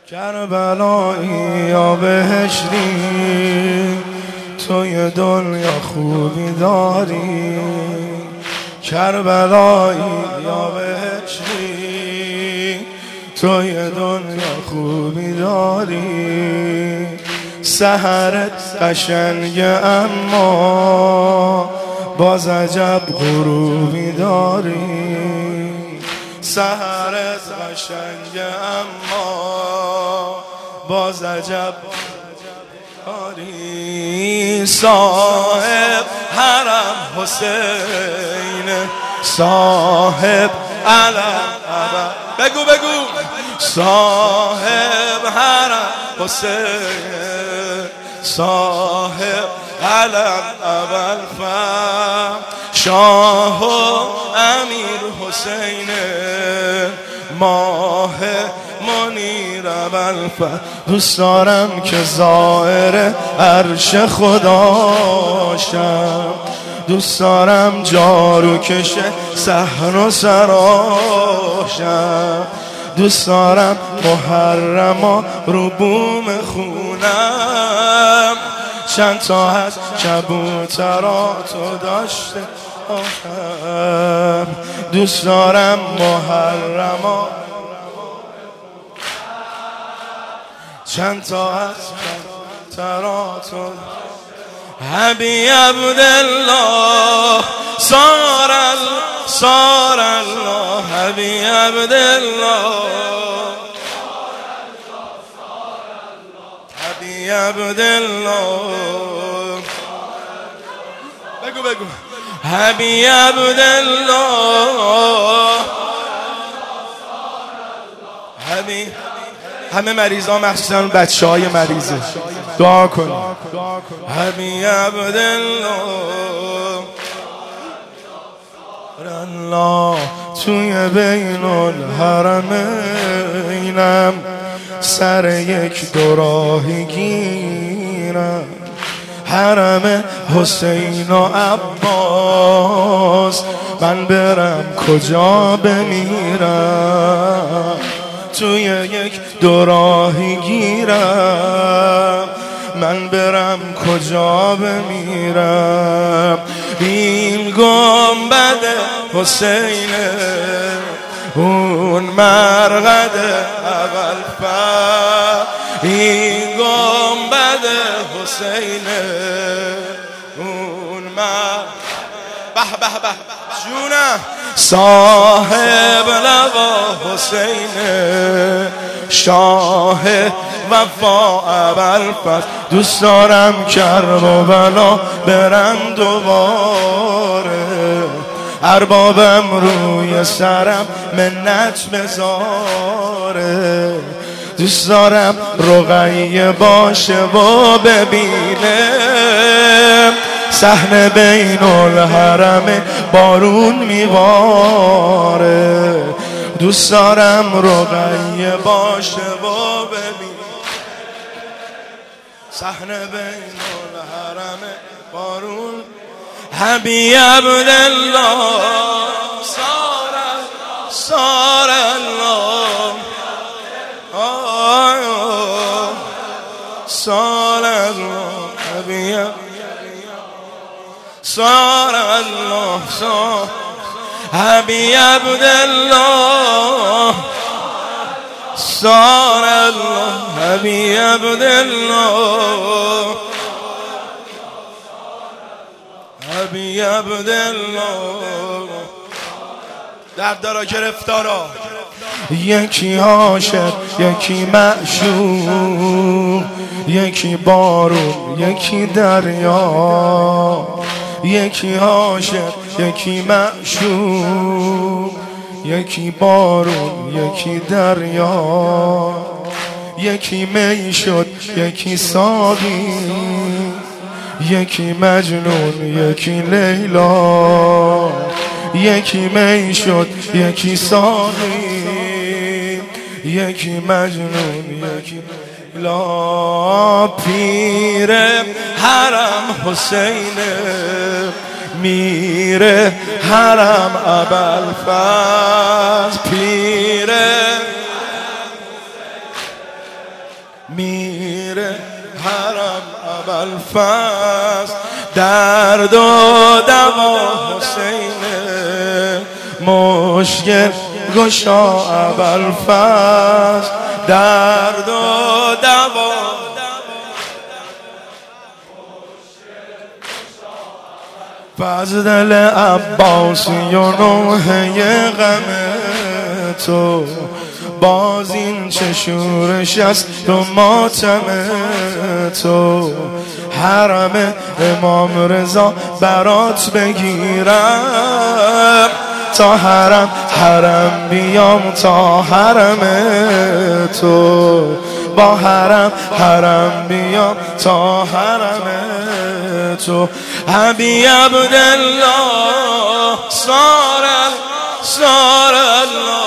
کربلایی یا بهشتی، توی دنیا خوبی داری. کربلایی یا بهشتی، توی دنیا خوبی داری. سحرت قشنگه اما باز عجب غروبی داری. سحرت قشنگه اما باز عجب داری. صاحب حرم حسین، صاحب علم بگو صاحب حرم حسین، صاحب علم ابوالفضل، شاه و امیر حسین، ماه منیر ابوالفضل. دوست دارم که زائر عرش خداشم، دوست دارم جارو کشه صحن و سراشم، دوست دارم محرما رو بوم خونم، چند تا از کبوتراتو داشته باشم. دوست دارم محرما چند تا از کبوتراتو. حبی عبدالله صار الله، حبی عبدالله، حبی عبدالله، بگو حبی عبدالله، حبی. همه مریضا مخصوصا بچه های مریضه دعا کن. حبی عبدالله الله، توی بین الحرمینم سر یک دوراهی گیرم. حرم حسین و عباس، من برم کجا بمیرم. توی یک دوراهی گیرم، من برم کجا بمیرم. این گنبد حسینه، اون مرقد ابوالفضل. این گنبد حسینه، اون به جونم. صاحب لوا حسینه، شاه وفا ابوالفضل. دوست دارم کربلا برم دوباره، اربابم روی سرم منت بذاره. دوست دارم رقیه باشه و ببینه صحن بین الحرم بارون میباره. دوست دارم رقیه باشه و ببینه صحن بین الحرم بارون. حبی عبدالله صار الله، صار الله، حبی صار الله، حبی عبدالله صار الله، حبی عبدالله، حبی عبدالله. دردارا گرفتارا، یکی عاشق یکی معشوق، یکی بارون یکی دریا. یکی عاشق یکی معشوق، یکی بارون یکی دریا. یکی می شد یکی ساقی، یکی مجنون یکی لیلا. یکی می شد یکی ساقی، یکی مجنون یکی لا. پیر حرم حسینه، میر حرم ابوالفضل. پیر میره حرم ابوالفضل، درد و دوا حسینه، مشکل گشا ابوالفضل، درد و دوا فضل عباسی و نوحه غم تو، باز این چه شورش است تو ماتم تو، حرم امام رضا برات بگیرم، تا حرم بیام تا حرم تو، با حرم بیام تا حرم تو. ابی عبدالله صار الله